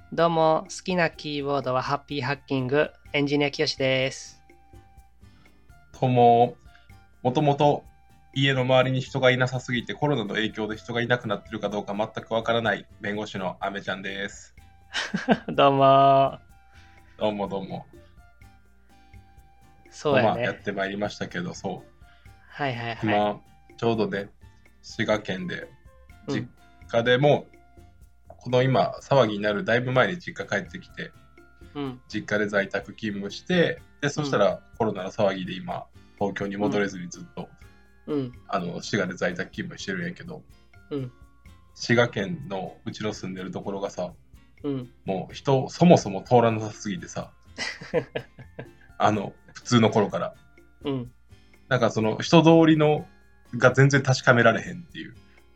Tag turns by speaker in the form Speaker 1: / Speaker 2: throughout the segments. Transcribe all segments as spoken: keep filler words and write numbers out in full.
Speaker 1: どうも、好きなキーボードはハッピーハッキング、エンジニアきよしです。
Speaker 2: とも、もともと家の周りに人がいなさすぎてコロナの影響で人がいなくなってるかどうか全くわからない弁護士のアメちゃんです。
Speaker 1: どうも。
Speaker 2: どうもどうも。
Speaker 1: そうやね。
Speaker 2: まあ、やってまいりましたけど、そう。
Speaker 1: はいはいはい。
Speaker 2: 今、ちょうどね、滋賀県で、実家でも、うん、この今、騒ぎになるだいぶ前に実家帰ってきて、うん、実家で在宅勤務して、で、そしたらコロナの騒ぎで今、東京に戻れずにずっと、うん、あの滋賀で在宅勤務してるんやけど、うん、滋賀県のうちの住んでるところがさ、うん、もう人そもそも通らなさすぎてさあの普通の頃から、うん、なんかその人通りのが全然確かめられへんっていう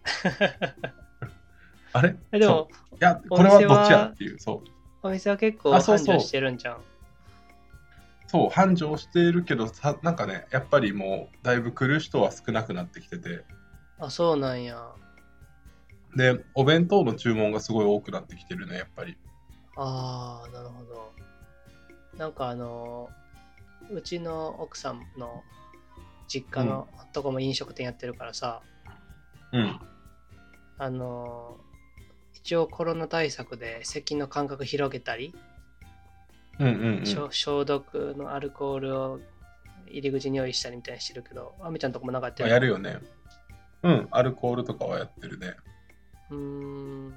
Speaker 2: あれ
Speaker 1: でも
Speaker 2: いやこれはどっちやっていう。そう
Speaker 1: お店は結構繁盛してるんじゃん。
Speaker 2: そう、繁盛しているけどさ、なんかね、やっぱりもうだいぶ来る人は少なくなってきてて。
Speaker 1: あ、そうなんや。
Speaker 2: で、お弁当の注文がすごい多くなってきてるね、やっぱり。
Speaker 1: ああ、なるほど。なんかあのうちの奥さんの実家のとこも飲食店やってるからさ、うん、あの一応コロナ対策で席の間隔広げたり、うんうんうん、消毒のアルコールを入り口に用意したりみたいにしてるけど、あめちゃんとこもなんかやってるの？
Speaker 2: やるよね。うん、アルコールとかはやってるね。うーん。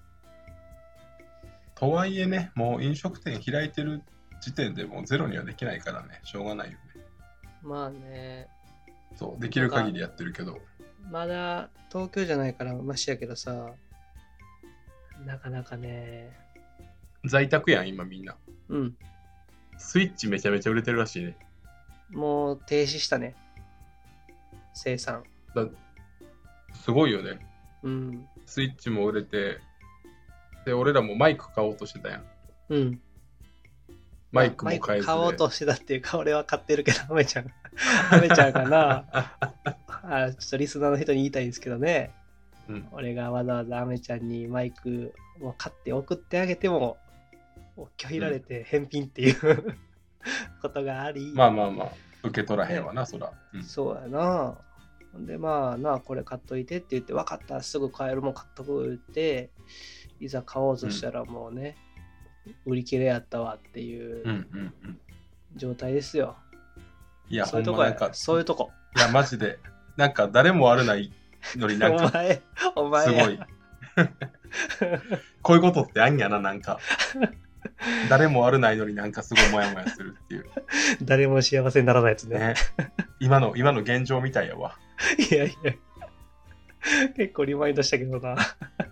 Speaker 2: とはいえね、もう飲食店開いてる時点でもうゼロにはできないからね、しょうがないよね。
Speaker 1: まあね。
Speaker 2: そう、できる限りやってるけど。
Speaker 1: まだ東京じゃないからマシやけどさ、なかなかね。
Speaker 2: 在宅やん、今みんな。うん。スイッチめちゃめちゃ売れてるらしいね。
Speaker 1: もう停止したね。生産。
Speaker 2: だすごいよね。うん。スイッチも売れて、で、俺らもマイク買おうとしてたやん。うん。マイクも買えずで、まあ、
Speaker 1: 買おうとしてたっていうか、俺は買ってるけど、アメちゃん。アメちゃんかな。あ、ちょっとリスナーの人に言いたいんですけどね。うん、俺がわざわざアメちゃんにマイクを買って送ってあげても拒否られて返品っていう、うん、ことがあり、
Speaker 2: まあまあまあ受け取らへんわな、ね、そら、
Speaker 1: うん、そうやな。でまあな、これ買っといてって言って、分かったらすぐ買えるもん買っとくっていざ買おうとしたらもうね、うん、売り切れやったわっていう状態ですよ。
Speaker 2: いや、
Speaker 1: そういうとこや、そういうとこ。
Speaker 2: いやマジでなんか誰も悪ないのになんか
Speaker 1: お前お前
Speaker 2: すごいこういうことってあんやな、なんか誰も悪ないのになんかすごいモヤモヤするっていう
Speaker 1: 誰も幸せにならないやつ ね, ね
Speaker 2: 今の今の現状みたいやわ。
Speaker 1: いやいや結構リマインドしたけどな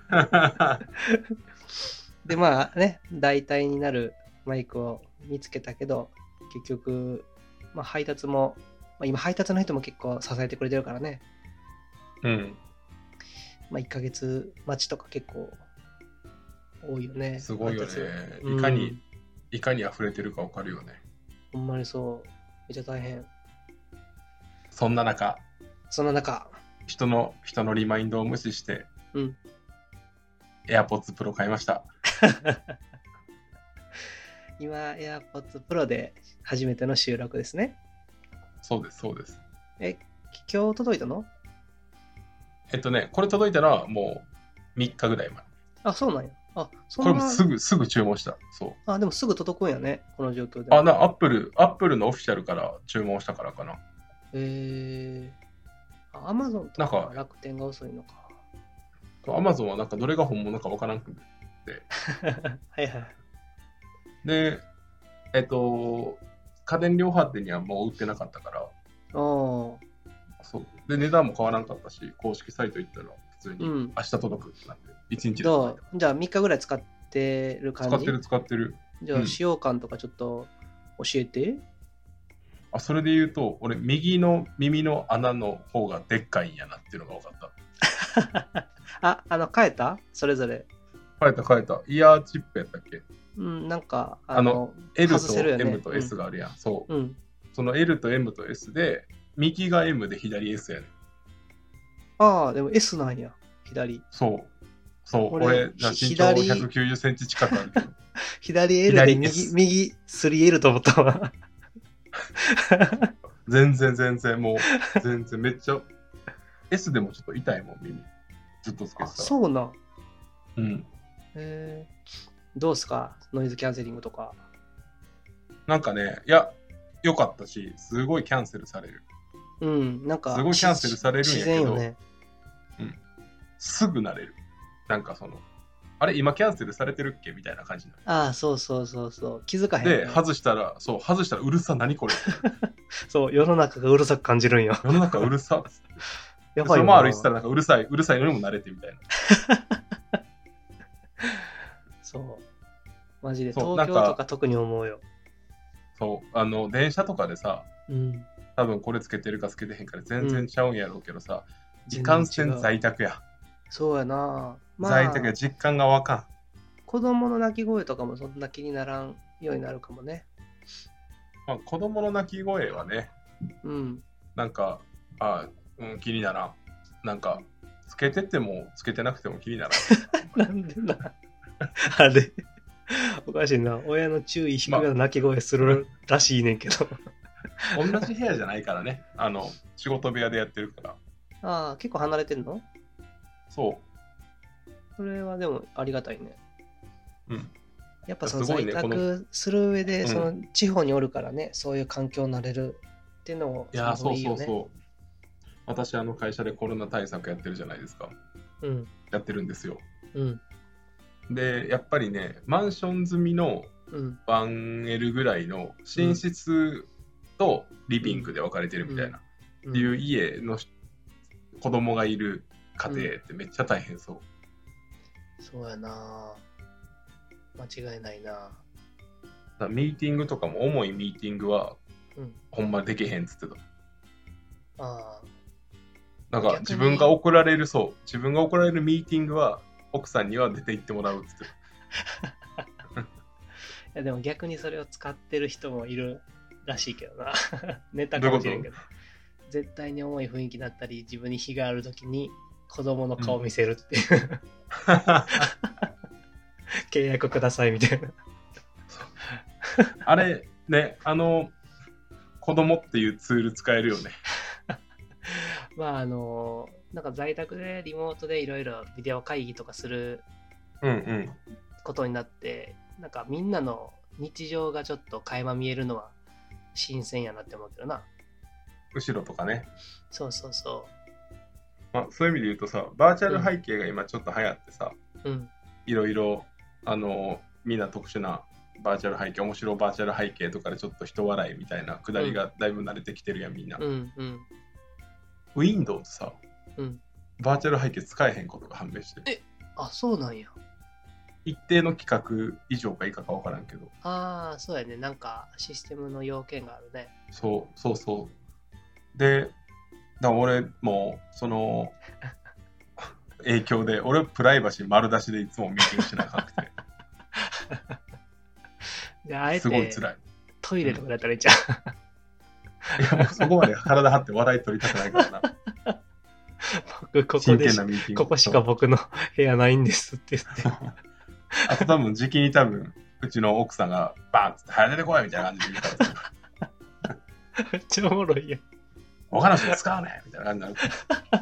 Speaker 1: でまあね、代替になるマイクを見つけたけど、結局、まあ、配達も、まあ、今配達の人も結構支えてくれてるからね。うん。まあ、いっかげつ待ちとか結構多いよね。
Speaker 2: すごいよね。いかに、うん、いかに溢れてるか分かるよね。
Speaker 1: ほんまにそう。めっちゃ大変。
Speaker 2: そんな中、
Speaker 1: そんな中、
Speaker 2: 人の人のリマインドを無視して、うん、AirPods Pro 買いました。
Speaker 1: 今 AirPods Pro で初めての収録ですね。
Speaker 2: そうですそうです。
Speaker 1: え、今日届いたの？
Speaker 2: えっとね、これ届いたのはもうみっかぐらい前。
Speaker 1: あ、そうなんや。あ、そ
Speaker 2: んなこれもすぐすぐ注文した。そう。
Speaker 1: あ、でもすぐ届くんやね、この状況で。
Speaker 2: あ、な、アップル、アップルのオフィシャルから注文したからかな。
Speaker 1: えー、アマゾンとか楽天が遅いのか。
Speaker 2: アマゾンはなんかどれが本物かわからなくて。
Speaker 1: はいはい。
Speaker 2: で、えっと、家電量販店にはもう売ってなかったから。ああ。そう。で、値段も変わらなかったし、公式サイト行ったら普通に明日届くってなって、うん、いちにちで届いた。
Speaker 1: じゃあみっかぐらい使ってる感じ？
Speaker 2: 使ってる使ってる。
Speaker 1: じゃあ使用感とかちょっと教えて。うん、
Speaker 2: あ、それで言うと、俺右の耳の穴の方がでっかいんやなっていうのが分かった。
Speaker 1: あ、あの変えた？それぞれ。
Speaker 2: 変えた変えた。イヤーチップやったっけ？
Speaker 1: うん、なんか
Speaker 2: あの、あの L と M と S があるやん。うん、そう、うん。その L と M と S で、右が M で左 S やねん。
Speaker 1: ああ、でも S なんや、左。
Speaker 2: そう。 そう、俺、俺身長ひゃくきゅうじゅっセンチ近くあるけど。
Speaker 1: 左 L で右、右 スリーエル と思ったわ。
Speaker 2: 全然全然もう、全然めっちゃ、S でもちょっと痛いもん、耳。ずっとつけてたら。
Speaker 1: そうな。
Speaker 2: うん。
Speaker 1: へー、どうすかノイズキャンセリングとか。
Speaker 2: なんかね、いや、良かったし、すごいキャンセルされる。
Speaker 1: うん、なんか、
Speaker 2: すごいキャンセルされるんやけど、
Speaker 1: ね、
Speaker 2: うん、すぐ慣れる。なんかその、あれ、今キャンセルされてるっけみたいな感じになる。
Speaker 1: ああ、そうそうそうそう。気づかへん、ね。
Speaker 2: で、外したら、そう、外したらうるさ、何これ
Speaker 1: そう、世の中がうるさく感じるんよ。
Speaker 2: 世の中うるさっつって。
Speaker 1: やばいよな。
Speaker 2: そのまま歩いてたらなんかうるさい、うるさいのにも慣れてみたいな。
Speaker 1: そう。マジで東京とか特に思うよ。
Speaker 2: そう、あの、電車とかでさ、
Speaker 1: うん、
Speaker 2: 多分これつけてるかつけてへんから全然ちゃうんやろうけどさ、うん、いかんせん在宅や。
Speaker 1: そうやな、
Speaker 2: まあ、在宅や実感がわかん。
Speaker 1: 子供の泣き声とかもそんな気にならんようになるかもね。
Speaker 2: まあ、子供の泣き声はね、
Speaker 1: うん、
Speaker 2: なんか、あ、うん、気にならん。なんか、つけててもつけてなくても気にな
Speaker 1: らん。なんでな。あれ、おかしいな。親の注意低めの泣き声するらしいねんけど。
Speaker 2: まあ、同じ部屋じゃないからね。あの、仕事部屋でやってるから。
Speaker 1: ああ、結構離れてんの？
Speaker 2: そう。
Speaker 1: それはでもありがたいね。
Speaker 2: うん。
Speaker 1: やっぱその在宅する上で、その地方におるからね、うん、そういう環境になれるっていうのを、
Speaker 2: いや、そうそうそう。私、あの会社でコロナ対策やってるじゃないですか。
Speaker 1: うん。
Speaker 2: やってるんですよ。
Speaker 1: うん。
Speaker 2: で、やっぱりね、マンション済みの ワンエル ぐらいの寝室とリビングで分かれてるみたいな、うんうん、っていう家の子供がいる家庭ってめっちゃ大変そう。
Speaker 1: うん、そうやな。間違いないな。
Speaker 2: だミーティングとかも重いミーティングは、うん、ほんまできへんっつってた。
Speaker 1: ああ。
Speaker 2: なんか自分が怒られるそう自分が怒られるミーティングは奥さんには出て行ってもらうっつって。い
Speaker 1: やでも逆にそれを使ってる人もいるらしいけどな。ネタかもしれんけど。絶対に重い雰囲気だったり自分に非があるときに子供の顔見せるっていう、うん、契約くださいみたいな。
Speaker 2: あれね、あの子供っていうツール使えるよね。
Speaker 1: まああのなんか在宅でリモートでいろいろビデオ会議とかすることになって、うんうん、なんかみんなの日常がちょっと垣間見えるのは新鮮やなって思ってるな。
Speaker 2: 後ろとかね。
Speaker 1: そうそうそう。
Speaker 2: まあそういう意味で言うとさ、バーチャル背景が今ちょっと流行ってさ、うん、いろいろあのみんな特殊なバーチャル背景、面白いバーチャル背景とかでちょっと人笑いみたいなくだりがだいぶ慣れてきてるやん、みんな。
Speaker 1: うんうん、
Speaker 2: Windows さ、
Speaker 1: うん、
Speaker 2: バーチャル背景使えへんことが判明して。
Speaker 1: え、あ、そうなんや。
Speaker 2: 一定の規格以上か以下か分からんけど。
Speaker 1: ああ、そうやね。なんかシステムの要件があるね。
Speaker 2: そうそうそう。で、だ俺もその影響で、俺プライバシー丸出しでいつもミーティングしなかったくて。
Speaker 1: じゃああえて
Speaker 2: すごい辛い。
Speaker 1: トイレとかだったらいいじゃん。
Speaker 2: いやもうそこまで体張って笑い取りたくないからな。
Speaker 1: 僕ここでしここしか僕の部屋ないんですって言って。
Speaker 2: あと多分時期に多分うちの奥さんがバーンって早出てこいみたいな感じで言うから。
Speaker 1: めっちゃおもろいやん。
Speaker 2: お話で使うねみたいな感じになる。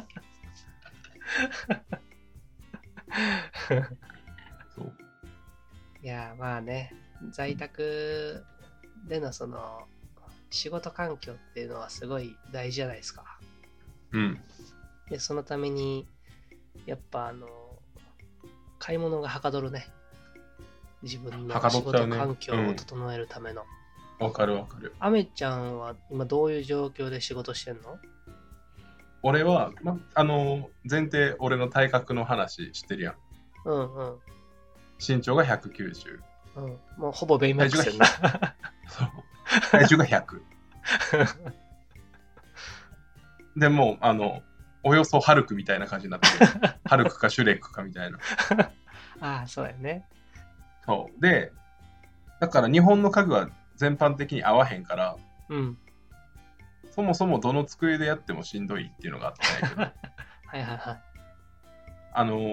Speaker 2: そう。
Speaker 1: いやまあね、在宅でのその仕事環境っていうのはすごい大事じゃないですか。
Speaker 2: うん。
Speaker 1: でそのためにやっぱあの買い物がはかどるね。自分の仕事環境を整えるための。わ、
Speaker 2: うん、かるわかる。
Speaker 1: アメちゃんは今どういう状況で仕事してんの？
Speaker 2: 俺は、ま、あの前提俺の体格の話してるやん。
Speaker 1: うんうん。
Speaker 2: 身長がひゃくきゅうじゅ
Speaker 1: う。うん。もうほぼベイマックスやな。
Speaker 2: そう。体重がひゃく。でもあのおよそハルクみたいな感じになってる。ハルクかシュレックかみたいな。
Speaker 1: ああ、そうやね。
Speaker 2: そうで、だから日本の家具は全般的に合わへんから、
Speaker 1: うん、
Speaker 2: そもそもどの机でやってもしんどいっていうのがあったんやけど。
Speaker 1: はいはいはい。
Speaker 2: あの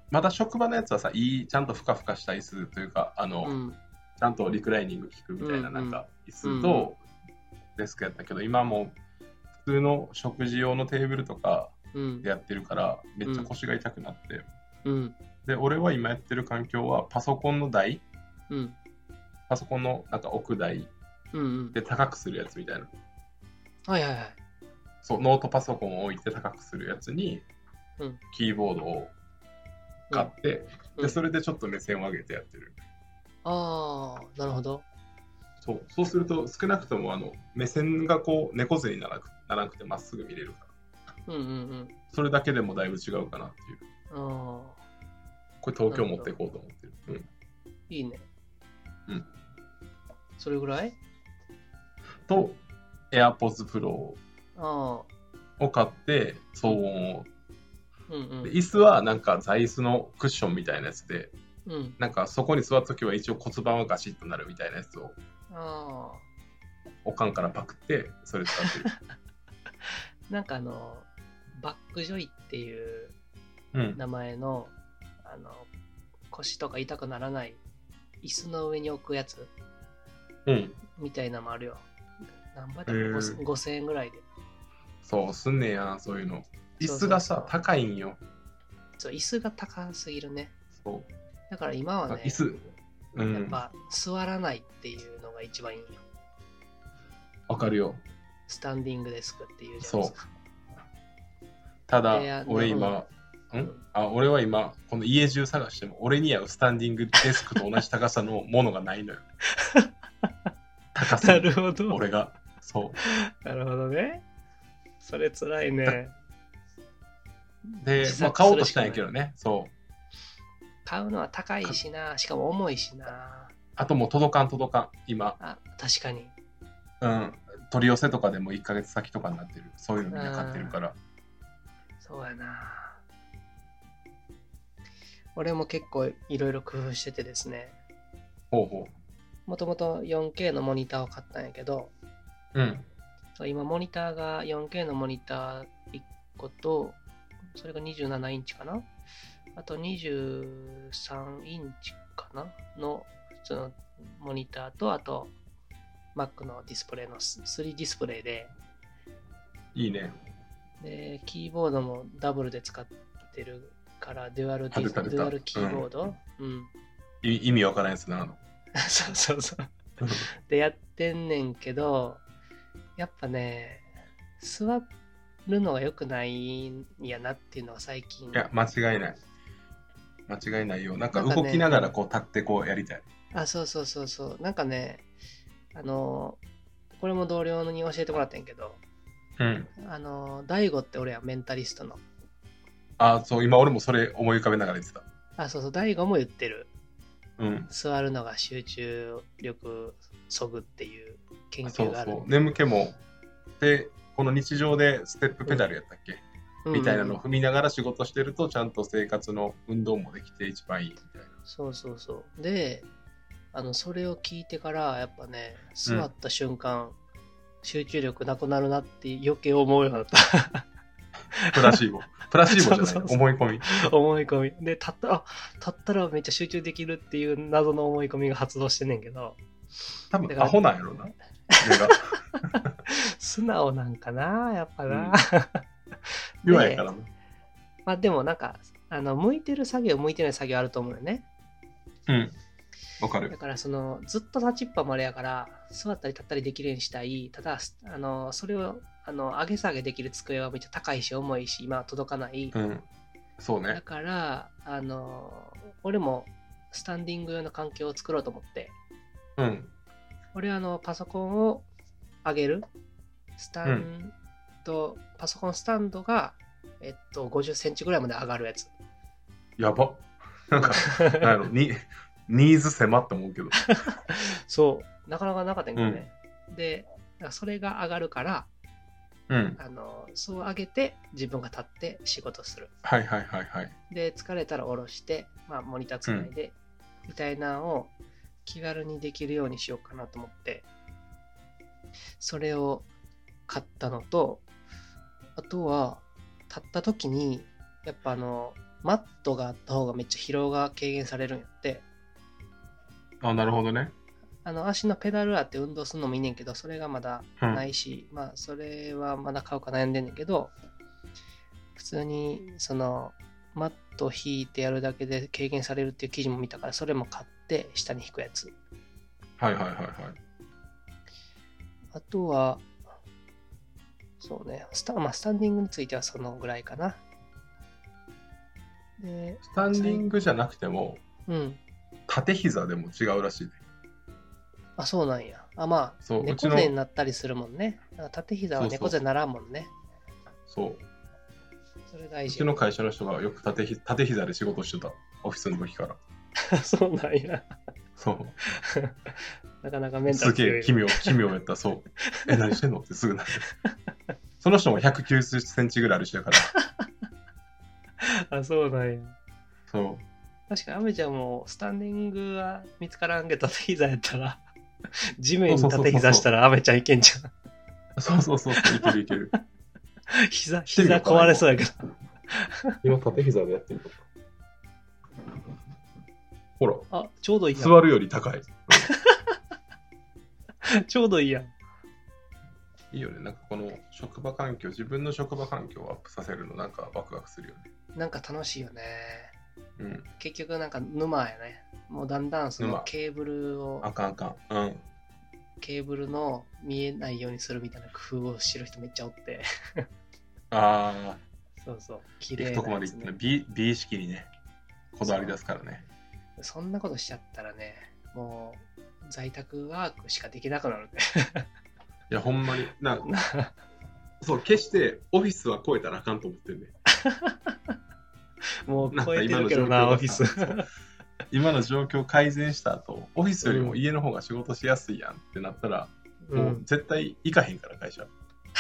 Speaker 2: まだ職場のやつはさ、いい、ちゃんとふかふかした椅子というか、あの、うん、ちゃんとリクライニング効くみたいな、なんか、椅子とデスクやったけど、うん、今も普通の食事用のテーブルとかでやってるから、めっちゃ腰が痛くなって。うん、で、俺は今やってる環境は、パソコンの台、うん、パソコンのなんか置く台で高くするやつみたいな。
Speaker 1: はいはいはい。
Speaker 2: そう、ノートパソコンを置いて高くするやつに、うん、キーボードを買って、うん、でそれでちょっと目線を上げてやってる。
Speaker 1: ああ、なるほど。
Speaker 2: そう、そうすると少なくともあの目線がこう猫背にならなくならなくてまっすぐ見れるから、うんうんうん、それだけでもだいぶ違うかなっていう。あこれ東京持っていこうと思ってる。うん、
Speaker 1: いいね。
Speaker 2: うん。
Speaker 1: それぐらい
Speaker 2: と AirPods Pro を買って騒音を、うんうん、で椅子はなんか座椅子のクッションみたいなやつで、うん、なんかそこに座った時は一応骨盤はガシッとなるみたいなやつをあおかんからパクってそれ使ってる。
Speaker 1: なんかあのバックジョイっていう名前の、うん、あの腰とか痛くならない椅子の上に置くやつ、うん、みたいなのもあるよ。何倍だろう、ごせんえんぐらいで。
Speaker 2: そうすんねやそういうの。椅子がさそうそうそう高いんよ。
Speaker 1: そう椅子が高すぎるね。そうだから今はね
Speaker 2: 椅子、
Speaker 1: うん、やっぱ座らないっていうのが一番いいよ。
Speaker 2: わかるよ。
Speaker 1: スタンディングデスクっていうじゃないですか。
Speaker 2: ただ俺今、うん、あ俺は今この家中探しても俺に合うスタンディングデスクと同じ高さのものがないのよ。高さ。なるほど。俺がそう。
Speaker 1: なるほどね。それつらいね。
Speaker 2: で、まあ、買おうとしたんやけどね。そう。
Speaker 1: 買うのは高いしな、しかも重いしな。
Speaker 2: あともう届かん届かん今。
Speaker 1: あ、確かに。
Speaker 2: うん。取り寄せとかでもいっかげつ先とかになってる。そういうのみんな買ってるから。
Speaker 1: そうやな。俺も結構いろいろ工夫しててですね。
Speaker 2: ほうほ
Speaker 1: う。もともと よんケー のモニターを買ったんやけど、うん。今モニターが よんケー のモニターいっこと、それがにじゅうななインチかな。あとにじゅうさんインチかなの普通のモニターと、あと Mac のディスプレイの スリー ディスプレイで。
Speaker 2: いいね。
Speaker 1: で、キーボードもダブルで使ってるから、デュアルディス、デュアルキーボード、うん、うん。
Speaker 2: 意味わからんやつなの。
Speaker 1: そうそうそう。で、やってんねんけど、やっぱね、座るのが良くないんやなっていうのは最近。
Speaker 2: いや、間違いない。間違いないよ。なんか動きながらこう立ってこうやりたい。
Speaker 1: あ、そうそうそうそう。なんかね、あの、これも同僚に教えてもらったんやけど、うん。あの、大悟って俺はメンタリストの。
Speaker 2: あ、そう、今俺もそれ思い浮かべながら言ってた。
Speaker 1: あ、そうそう、大悟も言ってる。うん。座るのが集中力そぐっていう研究がある。
Speaker 2: そうそう。眠気も、で、この日常でステップペダルやったっけ、うん、みたいなのを踏みながら仕事してると、ちゃんと生活の運動もできて一番いいみたいな。
Speaker 1: そうそうそう。で、あの、それを聞いてから、やっぱね、座った瞬間、うん、集中力なくなるなって余計思うようになった。
Speaker 2: プラシーボ。プラシーボじゃない。そうそうそう思い込み。
Speaker 1: 思い込み。で、立ったら、立ったらめっちゃ集中できるっていう謎の思い込みが発動してんねんけど。
Speaker 2: 多分アホなんやろな。
Speaker 1: 素直なんかな、やっぱな。
Speaker 2: うん、弱いからな。
Speaker 1: まあでもなんか、あの、向いてる作業、向いてない作業あると思うよね。
Speaker 2: うん。わかる。
Speaker 1: だからその、ずっと立ちっぱまれやから、座ったり立ったりできるようにしたい。ただ、あの、それを、あの、上げ下げできる机はめっちゃ高いし、重いし、今は届かない。
Speaker 2: うん。そうね。
Speaker 1: だから、あの、俺もスタンディング用の環境を作ろうと思って。うん。俺はあの、パソコンを上げるスタンド、うん、パソコンスタンドが、えっと、ごじゅっセンチぐらいまで上がるやつ。
Speaker 2: やば。なんか、なんやろ、に、ニーズ狭って思うけど。
Speaker 1: そう、なかなかなかったんけどね。うん、で、それが上がるから、うん、あのそう上げて自分が立って仕事する。
Speaker 2: はいはいはいはい。
Speaker 1: で、疲れたら下ろして、まあ、モニターつないで、うん、みたいなのを気軽にできるようにしようかなと思って、それを買ったのと、あとは、立った時に、やっぱあの、 マットがあった方がめっちゃ疲労が軽減されるんやって。
Speaker 2: あ、なるほどね。
Speaker 1: あの足のペダルあって運動するのもいいねんけど、それがまだないし、うん、まあそれはまだ買うか悩んでんねんけど、普通にそのマット引いてやるだけで軽減されるっていう記事も見たから、それも買って下に引くやつ。
Speaker 2: はいはいはいはい。
Speaker 1: あとは、そうね、スタ、まあ、スタンディングについてはそのぐらいかな。
Speaker 2: でスタンディングじゃなくても、うん、縦膝でも違うらしいね。
Speaker 1: あ、そうなんや。あ、まあ、猫背になったりするもんね。縦膝は猫背にならんもんね。
Speaker 2: そう。
Speaker 1: それ大事。
Speaker 2: うちの会社の人がよく縦ひ縦膝で仕事してた。オフィスの時から。
Speaker 1: そうなんや。
Speaker 2: そう。
Speaker 1: なかなかメンタル
Speaker 2: 強い。すげえ奇妙、奇妙やった。そう。え、何してんのってすぐなる。その人もひゃくきゅうじゅっセンチぐらいある人やから。
Speaker 1: あ、そうなんや。
Speaker 2: そう。
Speaker 1: 確かにアメちゃんもスタンディングは見つからんけど、縦膝やったら、地面に縦膝したらアメちゃんいけんじゃん。
Speaker 2: そうそうそうそう、いけるいける。
Speaker 1: 膝、膝壊れそうやけど。
Speaker 2: 今縦膝でやってみようか。ほら。
Speaker 1: あ、ちょうどいいやん。
Speaker 2: 座るより高い。
Speaker 1: ちょうどいいやん。
Speaker 2: いいよね。なんかこの職場環境、自分の職場環境をアップさせるのなんかワクワクするよね。
Speaker 1: なんか楽しいよね。
Speaker 2: うん。
Speaker 1: 結局なんか沼やね。もうだんだんそのケーブルを。
Speaker 2: あかんあかん。うん。
Speaker 1: ケーブルの見えないようにするみたいな工夫をしてる人めっちゃおって。
Speaker 2: ああ。
Speaker 1: そうそう。綺麗な、
Speaker 2: ね。行くとこまで行ってね。美、美意識にね、こだわり出すからね。
Speaker 1: そんなことしちゃったらね、もう在宅ワークしかできなくなるんで。
Speaker 2: いや、ほんまに。なんかそう、決してオフィスは超えたらあかんと思ってるね。
Speaker 1: もう超えてるけどな、オフィス。
Speaker 2: 今の状況改善した後、オフィスよりも家の方が仕事しやすいやんってなったら、うん、もう絶対行かへんから、会社。い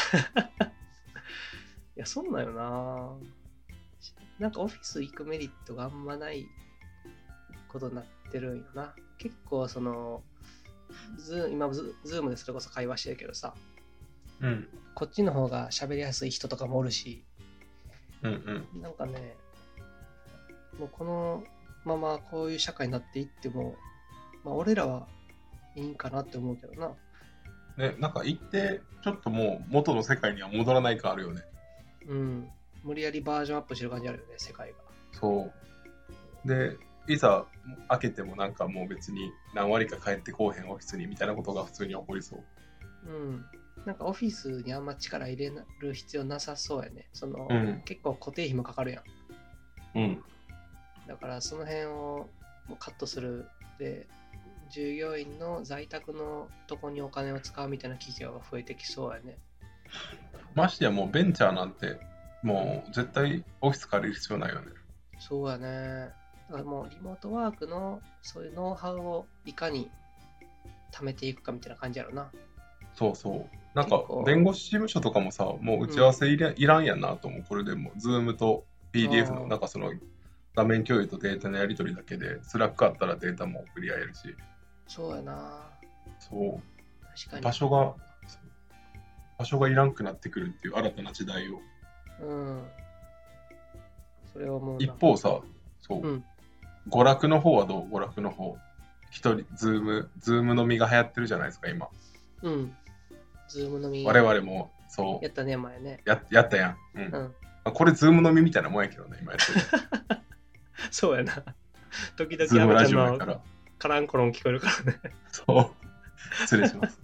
Speaker 1: や、そうなんよな。なんかオフィス行くメリットがあんまないことになってるんよな。結構その、ズ今ズ、ズームでそれこそ会話してるけどさ、
Speaker 2: うん、
Speaker 1: こっちの方が喋りやすい人とかもおるし、
Speaker 2: うんうん、
Speaker 1: なんかね、もうこのままこういう社会になっていっても、まあ、俺らはいいんかなって思うけどな。
Speaker 2: ね、なんか行ってちょっともう元の世界には戻らない感あるよね。
Speaker 1: うん、無理やりバージョンアップしてる感じあるよね、世界が。
Speaker 2: そうで、いざ開けてもなんかもう別に何割か帰ってこうへんオフィスにみたいなことが普通に起こりそう。
Speaker 1: うん、なんかオフィスにあんま力入れる必要なさそうやね。その、
Speaker 2: うん、
Speaker 1: 結構固定費もかかるや
Speaker 2: ん。うん。
Speaker 1: だからその辺をもうカットするで、従業員の在宅のとこにお金を使うみたいな企業が増えてきそうやね。
Speaker 2: ましてやもうベンチャーなんてもう絶対オフィス借りる必要ないよね。
Speaker 1: そうやね。だからもうリモートワークのそういうノウハウをいかに貯めていくかみたいな感じやろな。
Speaker 2: そうそう。なんか弁護士事務所とかもさ、もう打ち合わせいら、うん、いらんやんなと思う。これでも Zoom と ピーディーエフ のなんかその画面共有とデータのやり取りだけで、スラックあったらデータも送り合えるし。
Speaker 1: そうやな。
Speaker 2: そう。
Speaker 1: 確かに。
Speaker 2: 場所が、場所がいらんくなってくるっていう新たな時代を。
Speaker 1: うん。それはもう。
Speaker 2: 一方さ、そう。うん、娯楽の方はどう？娯楽の方。一人、ズーム、ズーム飲みが流行ってるじゃないですか、今。
Speaker 1: うん。ズーム飲み。
Speaker 2: 我々も、そう。
Speaker 1: やったね、前ね。
Speaker 2: や, やったやん。うん。うん、これ、ズーム飲みみたいなもんやけどね、今やってる。
Speaker 1: そうやな。時々アメちゃんのカランコロン聞こえるからね。
Speaker 2: そう。失礼します。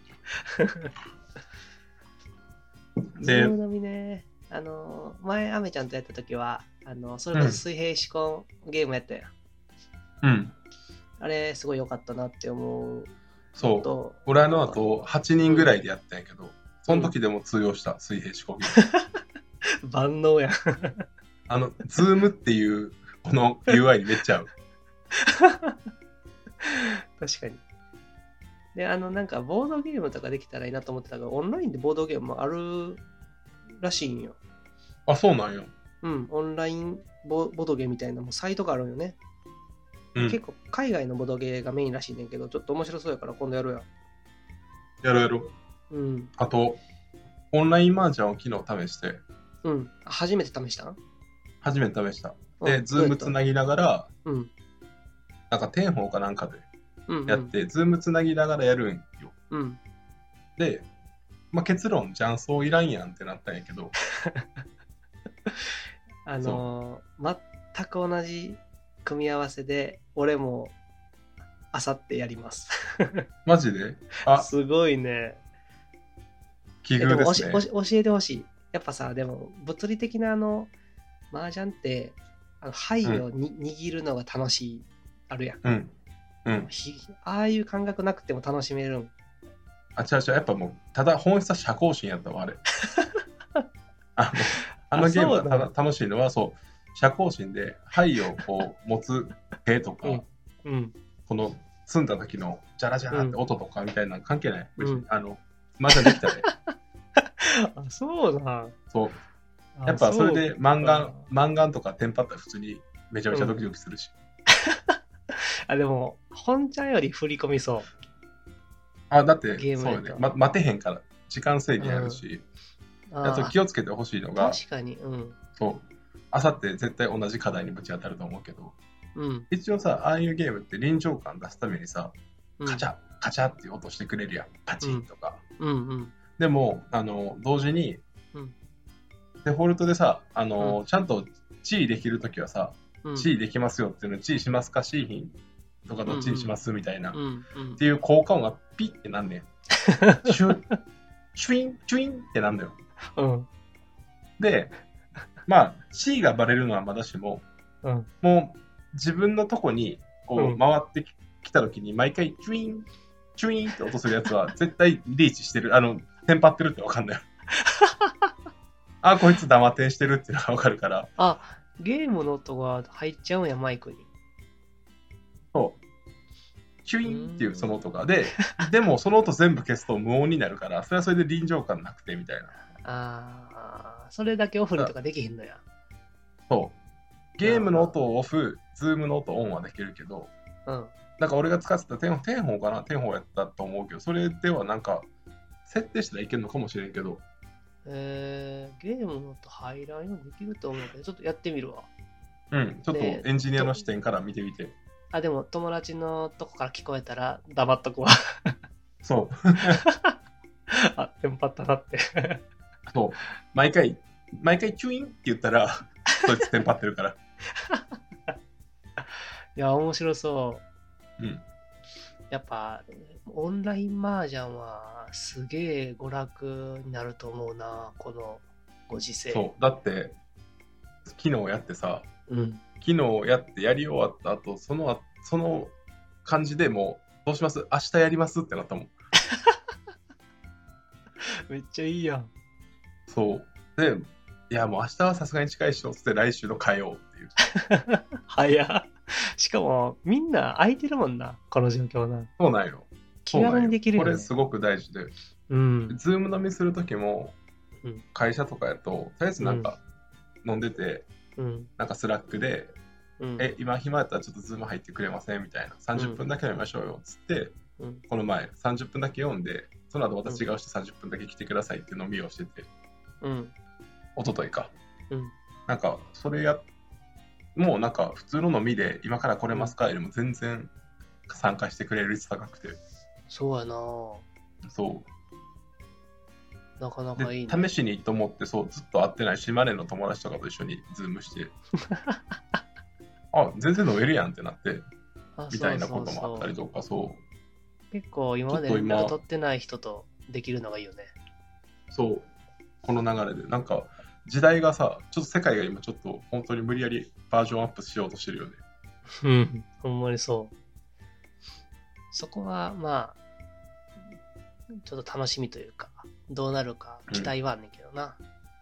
Speaker 1: ズーム飲みね。あの、前アメちゃんとやった時は、あの、それこそ水平思考ゲームやったやん。
Speaker 2: うん。
Speaker 1: あれ、すごい良かったなって思う。
Speaker 2: そう。俺の後、はちにんぐらいでやったんやけど、うん、その時でも通用した、水平思考ゲー
Speaker 1: ム。万能やん。
Speaker 2: あの、ズームっていう、この ユーアイ にめっちゃ合う。
Speaker 1: 確かに。で、あの、なんか、ボードゲームとかできたらいいなと思ってたけど、オンラインでボードゲームもあるらしいんよ。
Speaker 2: あ、そうなんよ。
Speaker 1: うん、オンラインボードゲームみたいなもうサイトがあるんよね。うん、結構、海外のボードゲーがメインらしいねんけど、ちょっと面白そうやから今度やろうや。
Speaker 2: やろうやろう。うん。あと、オンラインマージャンを昨日試して。
Speaker 1: うん。初めて試したん？
Speaker 2: 初めて試した。 で、ズームつなぎながら、
Speaker 1: うん、
Speaker 2: なんか天宝かなんかでやって、
Speaker 1: うんうん、
Speaker 2: ズームつなぎながらやるんよ。
Speaker 1: うん、
Speaker 2: で、まあ、結論、雀荘いらんやんってなったんやけど。
Speaker 1: あのー、全く同じ組み合わせで、俺もあさってやります。
Speaker 2: マジで？あ、
Speaker 1: すごいね。
Speaker 2: 奇遇ですね。
Speaker 1: でも教えてほしい。やっぱさ、でも物理的なあの、麻雀って、あの牌をに、うん、握るのが楽しい、あるやん。
Speaker 2: うん。うん。
Speaker 1: ああいう感覚なくても楽しめるん。
Speaker 2: あ、違う違う、やっぱもう、ただ本質は社交心やったわ、あれ。あの、あのゲームはただ楽しいのは、そう、社交心で、牌をこう持つ手とか、
Speaker 1: うんうん、
Speaker 2: この積んだ時のジャラジャラって音とかみたいなの関係ない。別に、うん、あの、麻雀できたら、ね、
Speaker 1: あ、そうだ。
Speaker 2: そう。やっぱそれでマンガン、マンガンとかテンパったら普通にめちゃめちゃドキドキするし。
Speaker 1: うん、あ、でも、本ちゃんより振り込みそう。
Speaker 2: あ、だって、そうよね、ま。待てへんから、時間制限あるし、うん、あと気をつけてほしいのが、
Speaker 1: 確かに、うん。
Speaker 2: そう。あさって絶対同じ課題にぶち当たると思うけど、
Speaker 1: うん、
Speaker 2: 一応さ、ああいうゲームって臨場感出すためにさ、カチャッ、カチャっていう音してくれるやん。パチンとか。
Speaker 1: うんうんうん、
Speaker 2: でも、あの、同時に、うん、デフォルトでさ、あの、うん、ちゃんと地位できるときはさ、うん、地位できますよっていうの、地位しますか、しーひんとかどっちにしますみたいな、うんうん、っていう効果音がピッてなんねん。シュッ、シュイン、シュインってなんだよ。うん、で、まあ、C がバレるのはまだしも、うん、もう自分のとこにこう回ってきたときに、毎回チュイン、チュインって音するやつは絶対リーチしてる、あの、テンパってるってわかんない。あ、こいつ黙ってしてるっていうのがわかるから。
Speaker 1: あ、ゲームの音が入っちゃうんや、マイクに。
Speaker 2: そう。チュインっていうその音が。で、でもその音全部消すと無音になるから、それはそれで臨場感なくてみたいな。
Speaker 1: ああ、それだけオフにとかできへんのや。
Speaker 2: そう。ゲームの音をオフ、ズームの音オンはできるけど、うん。なんか俺が使ってたテンテンホーかなテンホーやったと思うけど、それではなんか、設定したらいけるのかもしれんけど。
Speaker 1: えー、ゲームの音入らんようにできると思うけど、ちょっとやってみるわ。
Speaker 2: うん、ちょっとエンジニアの視点から見てみて。
Speaker 1: あ、でも友達のとこから聞こえたら黙っとくわ。
Speaker 2: そう。
Speaker 1: あ、テンパったなって。
Speaker 2: そう。毎回、毎回チュインって言ったら、そいつテンパってるから。
Speaker 1: いや、面白そ
Speaker 2: う。うん。
Speaker 1: やっぱ、オンライン麻雀はすげえ娯楽になると思うな、このご時世。
Speaker 2: そう。だって、昨日やってさ、
Speaker 1: うん、
Speaker 2: 昨日やってやり終わった後、その、その感じでもう、どうします明日やりますってなったもん。
Speaker 1: めっちゃいいやん。
Speaker 2: そう。で、いやもう明日はさすがに近いしよって来週の火曜っていう。
Speaker 1: 早っ。しかもみんな空いてるもんな、この状況な。
Speaker 2: そうなんよ。
Speaker 1: 気軽にできるよね。
Speaker 2: これすごく大事で。うん。ズーム飲みするときも、うん、会社とかやと、とりあえずなんか飲んでて、うん、なんかスラックで、うん、え、今暇やったらちょっとズーム入ってくれませんみたいな。さんじゅっぷんだけ飲みましょうよっつって、うん、この前さんじゅっぷんだけ読んで、その後また違う人さんじゅっぷんだけ来てくださいって飲みをしてて、うん、一昨日か、うん、なんかそれやもうなんか普通の飲みで今から来れますかよりも全然参加してくれる率高くて、
Speaker 1: そうやな。
Speaker 2: そう
Speaker 1: なかなかいい
Speaker 2: ね。試しにと思ってそうずっと会ってない島根の友達とかと一緒にズームしてあ全然飲めるやんってなってみたいなこともあったりとか。そう
Speaker 1: 結構今まで連絡取ってない人とできるのがいいよね。
Speaker 2: そうこの流れでなんか時代がさちょっと世界が今ちょっと本当に無理やりバージョンアップしようとしてるよね。
Speaker 1: うんほんまにそう。そこはまあちょっと楽しみというかどうなるか期待はあんねんけどな、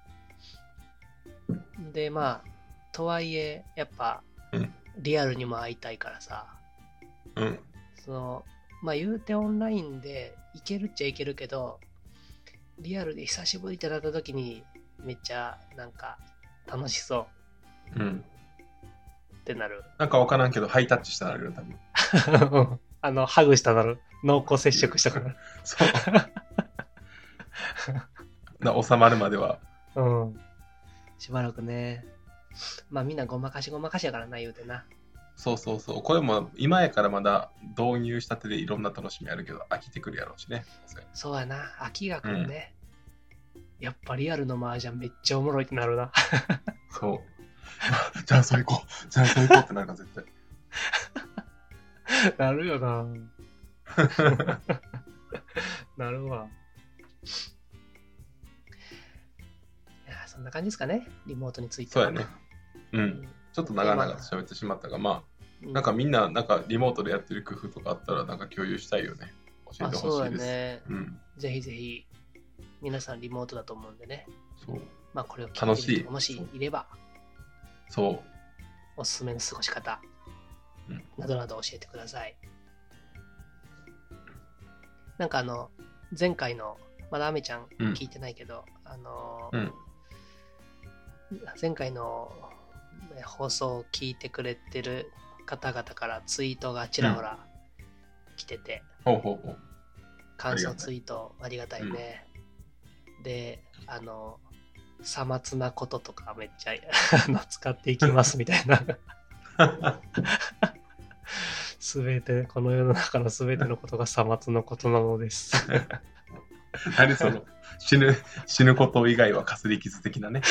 Speaker 1: うん、でまあとはいえやっぱ、うん、リアルにも会いたいからさ、うん、そのまあ言うてオンラインでいけるっちゃいけるけどリアルで久しぶりってなった時にめっちゃなんか楽しそう、うん、ってなる。
Speaker 2: なんか分からんけどハイタッチしたなるよ多
Speaker 1: 分あのハグしたなる濃厚接触したから
Speaker 2: そうな収まるまでは
Speaker 1: うんしばらくね。 まあみんなごまかしごまかしやからな、言うてな。
Speaker 2: そうそうそう。これも今やからまだ導入したてでいろんな楽しみあるけど、飽きてくるやろうしね。
Speaker 1: そうやな、飽きが来るね。うん、やっぱリアルの麻雀めっちゃおもろいってなるな。
Speaker 2: そう。じゃあそれ行こう。じゃあそれ行こうってなるから絶対。
Speaker 1: なるよな。なるわ。いや、そんな感じですかね、リモートについては。
Speaker 2: そうやね。うん。ちょっと長々と喋ってしまったが、まあ、なんかみんな、なんかリモートでやってる工夫とかあったら、なんか共有したいよね。教えてほしいです。
Speaker 1: そうだね。
Speaker 2: うん、
Speaker 1: ぜひぜひ、皆さんリモートだと思うんでね。
Speaker 2: そう。
Speaker 1: まあ、これを聞いてる人がもしいれば、
Speaker 2: そう。
Speaker 1: おすすめの過ごし方、うん、などなど教えてください。なんかあの、前回の、まだアメちゃん聞いてないけど、うん、あの、うん、前回の放送を聞いてくれてる方々からツイートがちらほら来てて、
Speaker 2: うん、ほうほうほう、
Speaker 1: 感想ツイートありがたいね。うん、で、あの、さまつなこととかめっちゃ使っていきますみたいな。すべて、この世の中のすべてのことがさまつのことなのです。
Speaker 2: 何その、死ぬ、死ぬこと以外はかすり傷的なね。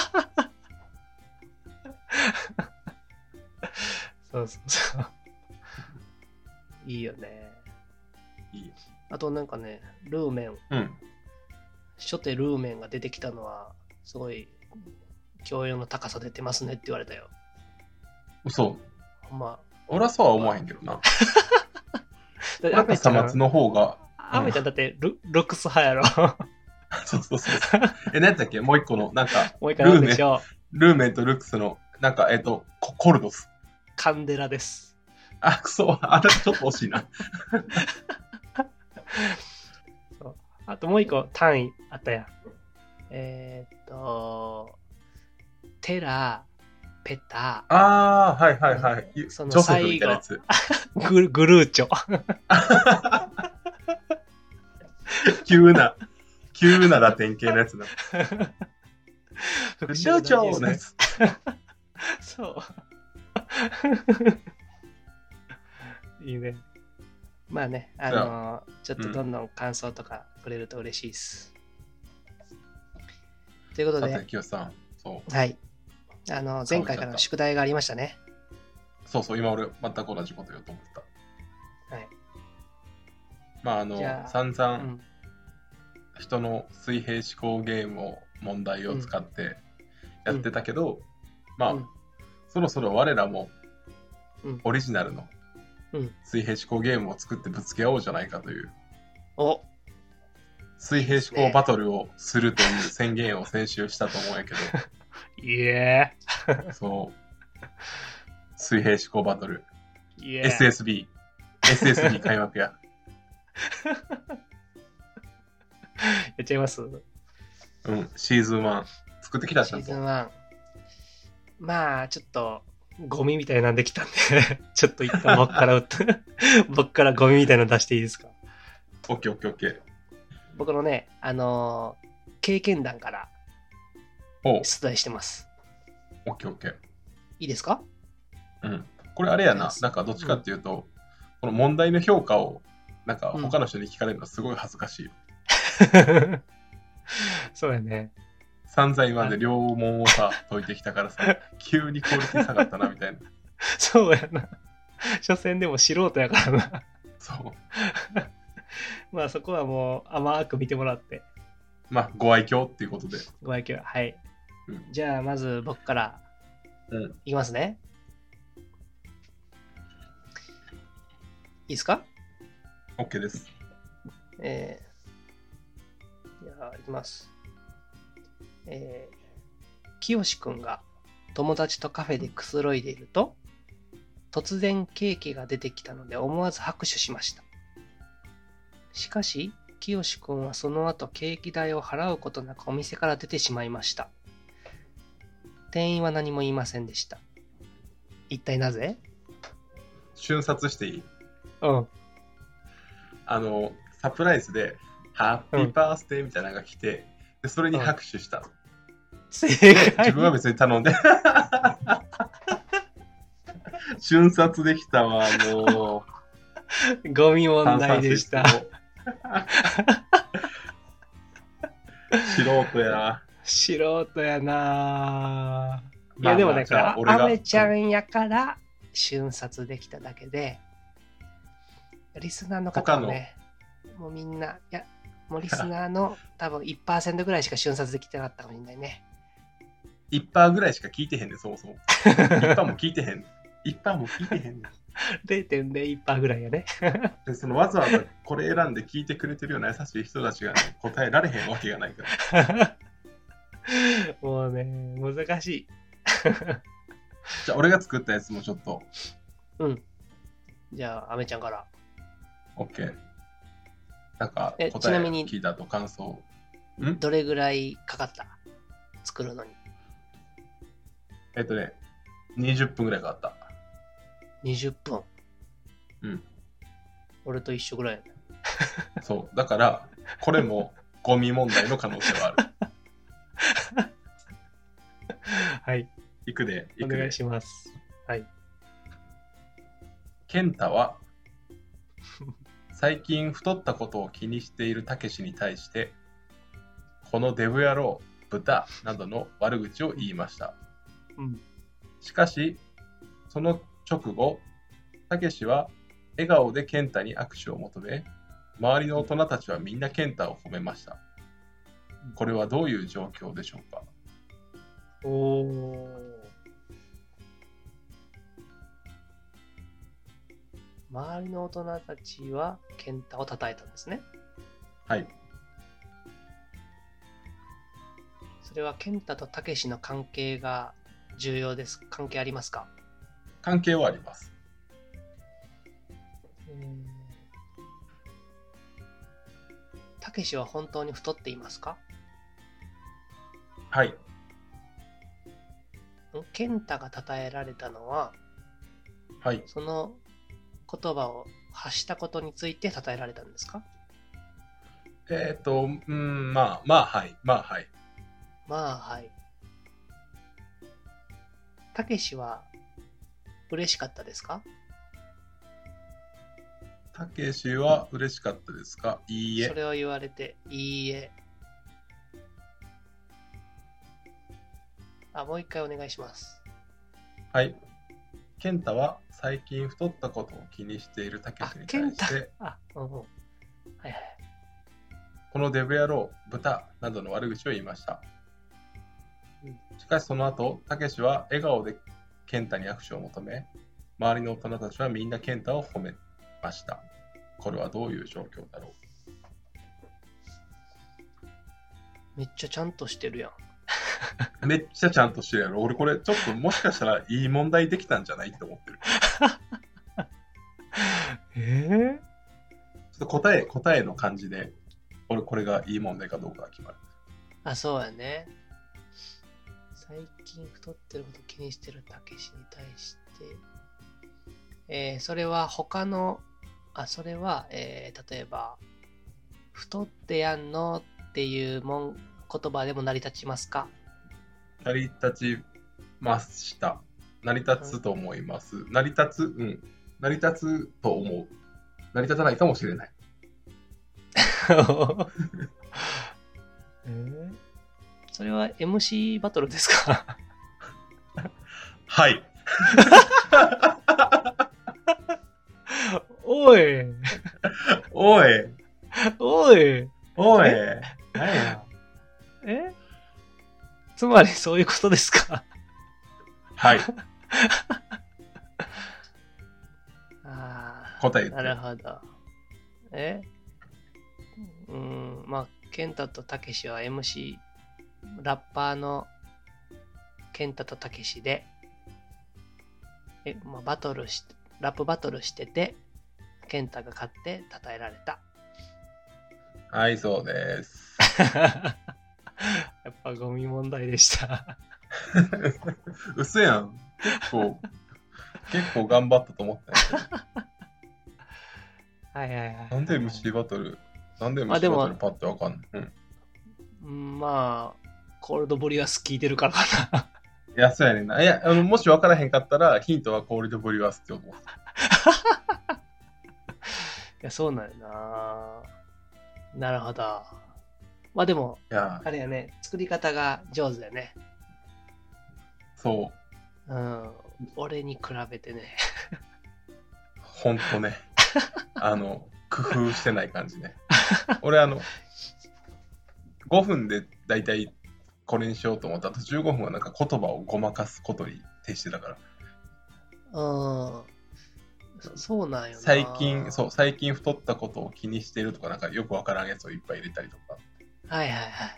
Speaker 1: そうそうそう。いいよね。
Speaker 2: いいよ。
Speaker 1: あとなんかね、ルーメン。
Speaker 2: うん。
Speaker 1: 初手ルーメンが出てきたのは、すごい、教養の高さ出てますねって言われたよ。
Speaker 2: 嘘。
Speaker 1: ほんま。
Speaker 2: 俺はそうは思わへんけどな。やっぱさまつの方が。
Speaker 1: アメちゃんだってル、ルックス派やろ。
Speaker 2: そうそうそう。え、何やったっけもう一個の、なんか、
Speaker 1: もう一個なんでしょ
Speaker 2: う。ルーメンとルックスの、なんか、えっと、コルドス。
Speaker 1: カンデラです。
Speaker 2: あ、そう、あれちょっと惜しいな。
Speaker 1: そう、あともう一個単位あったやん。えー、っと、テラ、ペタ。
Speaker 2: ああ、はいはいはい。
Speaker 1: その最後、グ, グルーチョ。
Speaker 2: 急な、急なラテン系のやつだ。グルーチョのやつ。
Speaker 1: そう。いいね。まあね、あのー、ちょっとどんどん感想とかくれると嬉しいです。うん、ということで、
Speaker 2: さて、清さん、そう。
Speaker 1: はい。あの、前回からの宿題がありましたね。
Speaker 2: そうそう、今俺、全く同じこと言おうと思った。はい。まあ、あの、散々、うん、人の水平思考ゲームを、問題を使ってやってたけど、うん、まあ、うん、そろそろ我らも、オリジナルの水平思考ゲームを作ってぶつけ合おうじゃないかという、
Speaker 1: お
Speaker 2: 水平思考バトルをするという宣言を先週したと思うんやけど、
Speaker 1: いえ
Speaker 2: そう。水平思考バトル。
Speaker 1: Yeah.
Speaker 2: エスエスビー。エスエスビー 開幕や。
Speaker 1: やっちゃいます？
Speaker 2: うん、シーズンワン。作ってきたじゃん。
Speaker 1: シーズンワン。まあ、ちょっと、ゴミみたいなんできたんで、ちょっと一旦僕から打って、僕からゴミみたいなの出していいですか？
Speaker 2: オッケーオッケーオッケー。
Speaker 1: 僕のね、あのー、経験談から出題してます。
Speaker 2: オッケーオッケー。
Speaker 1: いいですか？
Speaker 2: うん。これあれやな、なんかどっちかっていうと、うん、この問題の評価を、なんか他の人に聞かれるのすごい恥ずかしいよ。
Speaker 1: うん、そうやね。
Speaker 2: 散々今まで両問をさ、解いてきたからさ、急にクオリティ下がったなみたいな。
Speaker 1: そうやな。所詮でも素人やからな。
Speaker 2: そう。
Speaker 1: まあそこはもう甘く見てもらって。
Speaker 2: まあご愛嬌っていうことで。
Speaker 1: ご愛嬌、はい。うん、じゃあまず僕からいきますね。いいですか？
Speaker 2: OK です。
Speaker 1: えー、じゃあいきます。えー、清くんが友達とカフェでくつろいでいると、突然ケーキが出てきたので思わず拍手しました。しかし、清くんはその後ケーキ代を払うことなくお店から出てしまいました。店員は何も言いませんでした。一体なぜ？
Speaker 2: 瞬殺していい？
Speaker 1: うん。
Speaker 2: あの、サプライズで、ハッピーバースデーみたいなのが来て、でそれに拍手した。
Speaker 1: 正解。
Speaker 2: 自分は別に頼んで。瞬殺できたわ、も
Speaker 1: う。ゴミ問題でした。
Speaker 2: 素人や。
Speaker 1: 素人やな。いや、でもだから、アメちゃんやから瞬殺できただけで、リスナーの方もね、もうみんな、いや、もうリスナーの多分 いちパーセント ぐらいしか瞬殺できてなかったかもしれないね。
Speaker 2: いちパーセント ぐらいしか聞いてへんねん、そもそも。いちパーセント も聞いてへん。いちパーセント も聞いてへんねん。
Speaker 1: れいてんれいいちパーセント ぐらいやね。
Speaker 2: でそのわざわざこれ選んで聞いてくれてるような優しい人たちが、ね、答えられへんわけがないから。
Speaker 1: もうね、難しい。
Speaker 2: じゃあ、俺が作ったやつもちょっと。
Speaker 1: うん。じゃあ、アメちゃんから。
Speaker 2: OK。なんか、答え聞いたと感想。
Speaker 1: んどれぐらいかかった作るのに。
Speaker 2: えっとね、にじゅっぷんぐらいかかった。
Speaker 1: にじゅっぷん。
Speaker 2: うん。
Speaker 1: 俺と一緒ぐらいやね。
Speaker 2: そう。だから、これもゴミ問題の可能性はある。
Speaker 1: はい。
Speaker 2: いくで、いくで。
Speaker 1: お願いします。はい。
Speaker 2: 健太は、最近太ったことを気にしているたけしに対して、このデブ野郎、豚などの悪口を言いました。
Speaker 1: うん、
Speaker 2: しかし、その直後、たけしは笑顔で健太に握手を求め、周りの大人たちはみんな健太を褒めました。これはどういう状況でしょうか？
Speaker 1: おー。周りの大人たちは健太を称えたんですね。
Speaker 2: はい。
Speaker 1: それは健太とたけしの関係が重要です。関係ありますか？
Speaker 2: 関係はあります。
Speaker 1: たけしは本当に太っていますか？
Speaker 2: はい。
Speaker 1: 健太が称えられたのは、
Speaker 2: はい。
Speaker 1: その言葉を発したことについて称えられたんですか？
Speaker 2: えっと、うん、まあ、まあ、はい。まあ、はい。
Speaker 1: まあ、はい。たけしは嬉しかったですか？
Speaker 2: たけしは嬉しかったですか？いいえ。
Speaker 1: それを言われて、いいえ。あ、もう一回お願いします。
Speaker 2: はい。健太は最近太ったことを気にしているたけしに対して、
Speaker 1: あ、うんうん。はいはい。
Speaker 2: このデブ野郎、豚などの悪口を言いました。うん、しかしその後、たけしは笑顔で健太に握手を求め、周りの大人たちはみんな健太を褒めました。これはどういう状況だろ
Speaker 1: う？めっちゃちゃんとしてるやん。
Speaker 2: めっちゃちゃんとしてるやろ。俺これちょっともしかしたらいい問題できたんじゃないって思ってる。
Speaker 1: えー、
Speaker 2: ちょっと答え、答えの感じで、俺これがいい問題かどうかが決まる。
Speaker 1: あ、そうやね。最近太ってること気にしてるたけしに対して、えー、それは他の、あ、それは、えー、例えば、太ってやんのっていうもん言葉でも成り立ちますか？
Speaker 2: 成り立ちました。成り立つと思います。成り立つ、うん。成り立つと思う。成り立たないかもしれない。
Speaker 1: えー、それは エムシー バトルですか？
Speaker 2: はい。
Speaker 1: おい。
Speaker 2: おい。
Speaker 1: おい。
Speaker 2: おい。何や。
Speaker 1: え？つまりそういうことですか？
Speaker 2: はい。
Speaker 1: ああ。
Speaker 2: 答え言って。
Speaker 1: なるほど。え？うん、まあ、ケンタとタケシは エムシー、ラッパーのケンタとタケシで、え、まあ、バトルして、ラップバトルしてて、ケンタが勝って称えられた。
Speaker 2: はい、そうです。
Speaker 1: やっぱゴミ問題でした。
Speaker 2: 嘘やん。結構、結構頑張ったと思ったんやけど。
Speaker 1: はいはいはい。
Speaker 2: なんで エムシー バトルなんで エムシー バトルパッてわかんない、うん、
Speaker 1: まあ、 コールドブリュアス聞いてるからかな。
Speaker 2: いや、そうやねんな。いや、あのもし分からへんかったら、ヒントはコールドブリュアスって思う。い
Speaker 1: や、そうなんやな。なるほど。まあでも、
Speaker 2: いや
Speaker 1: あれやね、作り方が上手だよね。
Speaker 2: そう。
Speaker 1: うん。俺に比べてね。
Speaker 2: ほんとね。あの、工夫してない感じね。俺、あの、ごふんでだいたいこれにしようと思ったら、あとじゅうごふんはなんか言葉をごまかすことに徹してたから。
Speaker 1: うん。そうなんよな。
Speaker 2: 最近、そう、最近太ったことを気にしてるとか、なんかよくわからんやつをいっぱい入れたりとか。
Speaker 1: はいはいはい。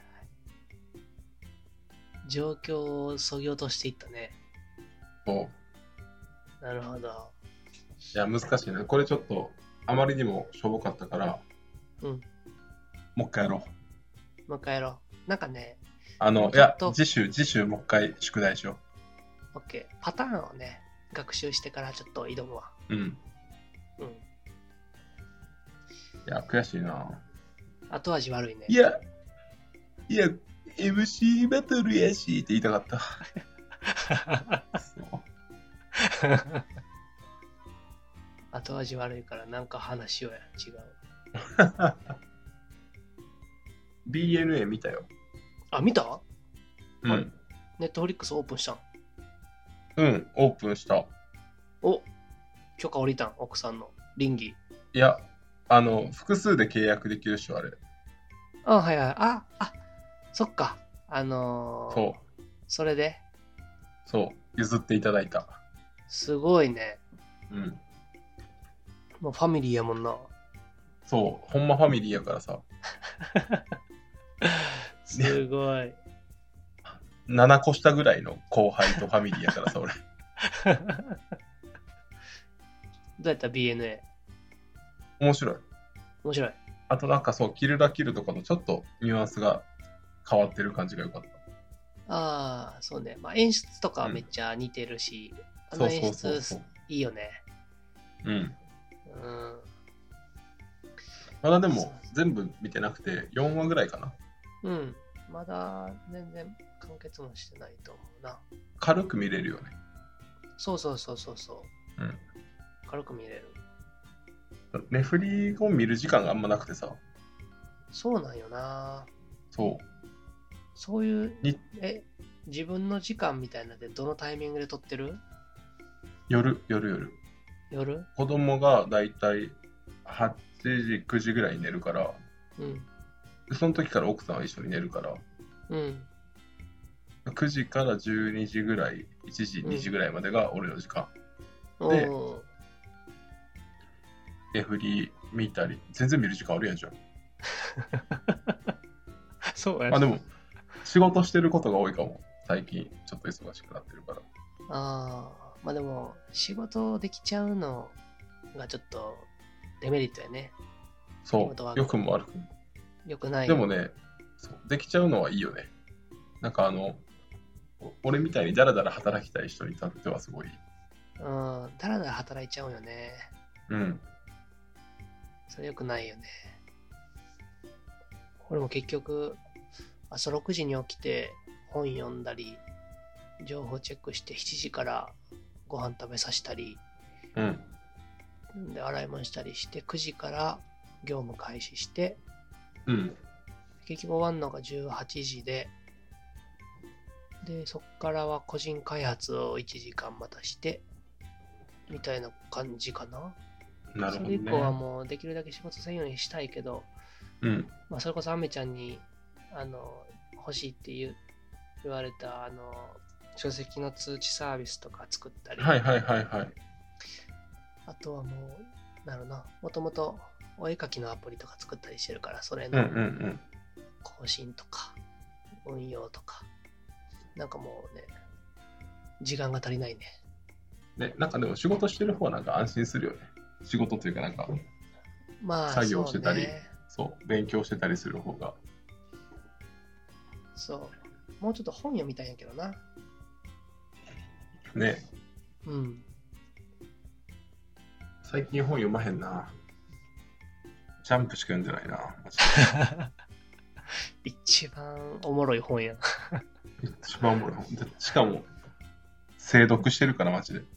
Speaker 1: 状況をそぎ落としていったね。
Speaker 2: そう。
Speaker 1: なるほど。
Speaker 2: いや、難しいね。これちょっと、あまりにもしょぼかったから、
Speaker 1: うん。
Speaker 2: もう一回やろ
Speaker 1: もう一回やろう。なんかね、
Speaker 2: う。あの、いや、次週、次週もう一回宿題しよ
Speaker 1: う。OK。パターンをね、学習してからちょっと挑むわ。
Speaker 2: う。うん。うん。いや、悔しいな。
Speaker 1: 後味悪いね。
Speaker 2: いや、いや、エムシー バトルやしって言いたかった。そう
Speaker 1: 後味悪いからなんか話しようや。違う。
Speaker 2: ビーエヌエー 見たよ。
Speaker 1: あ、見た？
Speaker 2: うん。
Speaker 1: ネットフリックスオープンしたん？
Speaker 2: うん、オープンした。
Speaker 1: お、許可降りたん？奥さんの倫理。
Speaker 2: いや、あの、複数で契約できるっしょ、あれ。
Speaker 1: あ、はいはい。あ、あ、そっか。あのー、
Speaker 2: そう。
Speaker 1: それで
Speaker 2: そう、譲っていただいた。
Speaker 1: すごいね。
Speaker 2: うん。
Speaker 1: もうファミリーやもんな。
Speaker 2: そう、ほんまファミリーやからさ。
Speaker 1: すごい。
Speaker 2: ななこ下ぐらいの後輩とファミリーやからさ、俺。
Speaker 1: どうやった ビーエヌエ
Speaker 2: ー？ 面白い。
Speaker 1: 面白い。
Speaker 2: あとなんかそう、キルラキルとかのちょっとニュアンスが変わってる感じが良かった。
Speaker 1: ああ、そうね。まあ演出とかはめっちゃ似てるし、うん、あの演出いいよね。
Speaker 2: うん。うん。まだでも全部見てなくてよんわぐらいかな。
Speaker 1: うん。まだ全然完結もしてないと思うな。
Speaker 2: 軽く見れるよね。
Speaker 1: そうそうそうそうそう。
Speaker 2: うん。
Speaker 1: 軽く見れる。
Speaker 2: ネフリを見る時間があんまなくてさ。
Speaker 1: そうなんよな。
Speaker 2: そう。
Speaker 1: そういう、え、自分の時間みたいなのでどのタイミングで撮ってる？
Speaker 2: 夜、夜、夜。
Speaker 1: 夜？
Speaker 2: 子供がだいたいはちじ、くじぐらいに寝るから、
Speaker 1: うん。
Speaker 2: その時から奥さんは一緒に寝るから、
Speaker 1: うん。
Speaker 2: くじからじゅうにじぐらい、いちじ、にじぐらいまでが俺の時間。
Speaker 1: うん、
Speaker 2: で、ネフリ見たり、全然見る時間あるやんじゃん。
Speaker 1: そうや。
Speaker 2: あ、でも、仕事してることが多いかも。最近、ちょっと忙しくなってるから。
Speaker 1: ああ、まあでも、仕事できちゃうのがちょっとデメリットやね。
Speaker 2: そう、良くも悪くも。
Speaker 1: 良くない。
Speaker 2: でもね、そうできちゃうのはいいよね。なんかあの、俺みたいにダラダラ働きたい人にとってはすごい。
Speaker 1: うん、ダラダラ働いちゃうよね。
Speaker 2: うん。
Speaker 1: それ良くないよね。俺も結局、朝ろくじに起きて本読んだり、情報チェックしてしちじからご飯食べさせたり、
Speaker 2: うん。
Speaker 1: で、洗い物したりして、くじから業務開始して、
Speaker 2: うん。
Speaker 1: 結局終わるのがじゅうはちじで、で、そっからは個人開発をいちじかんまたして、みたいな感じかな。
Speaker 2: なるほどね。
Speaker 1: それ以降はもうできるだけ仕事せんようにしたいけど、
Speaker 2: うん。
Speaker 1: まあそれこそアメちゃんに、あの、欲しいって言う言われた、あの、書籍の通知サービスとか作ったり、
Speaker 2: はいはいはいはい。
Speaker 1: あとはもう、なるな、もともとお絵描きのアプリとか作ったりしてるから、それの更新とか、運用とか、なんかもうね、時間が足りないね。
Speaker 2: ね、なんかでも仕事してる方はなんか安心するよね。仕事というかなんか、
Speaker 1: まあ、
Speaker 2: 作業してたり、
Speaker 1: そうね、
Speaker 2: そう、勉強してたりする方が。
Speaker 1: そう。もうちょっと本読みたいんやけどな。
Speaker 2: ね。
Speaker 1: うん。
Speaker 2: 最近本読まへんな。ジャンプしか読んでないな。マジで
Speaker 1: 一番おもろい本やん。
Speaker 2: 一番おもろい本。しかも、精読してるから、マジで。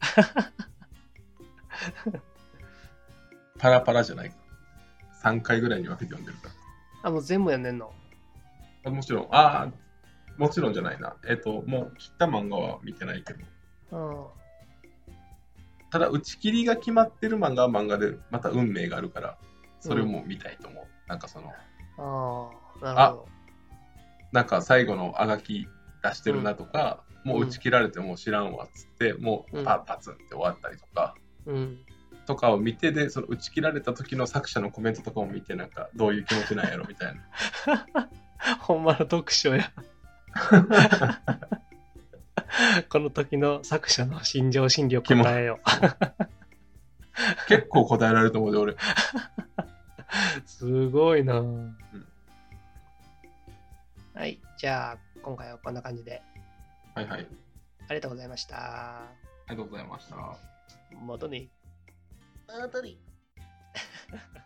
Speaker 2: パラパラじゃないか。さんかいぐらいに分けて読んでるから。
Speaker 1: あ、もう全部読んでんの？
Speaker 2: もちろん、ああ、もちろんじゃないな。えっと、もう切った漫画は見てないけど。ただ、打ち切りが決まってる漫画は漫画で、また運命があるから、それも見たいと思う。うん、なんかその、
Speaker 1: ああ、なるほど。
Speaker 2: なんか最後のあがき出してるなとか、うん、もう打ち切られてもう知らんわっつって、うん、もうパッパツンって終わったりとか、うん、とかを見て、で、その打ち切られた時の作者のコメントとかも見て、なんかどういう気持ちなんやろみたいな。
Speaker 1: ほんまの読書や。この時の作者の心情心理を答えよう。
Speaker 2: 結構答えられると思うで、俺。
Speaker 1: すごいな、うん、はい、じゃあ今回はこんな感じで。
Speaker 2: はいはい。
Speaker 1: ありがとうございました。
Speaker 2: ありがとうございました。
Speaker 1: またね。またね。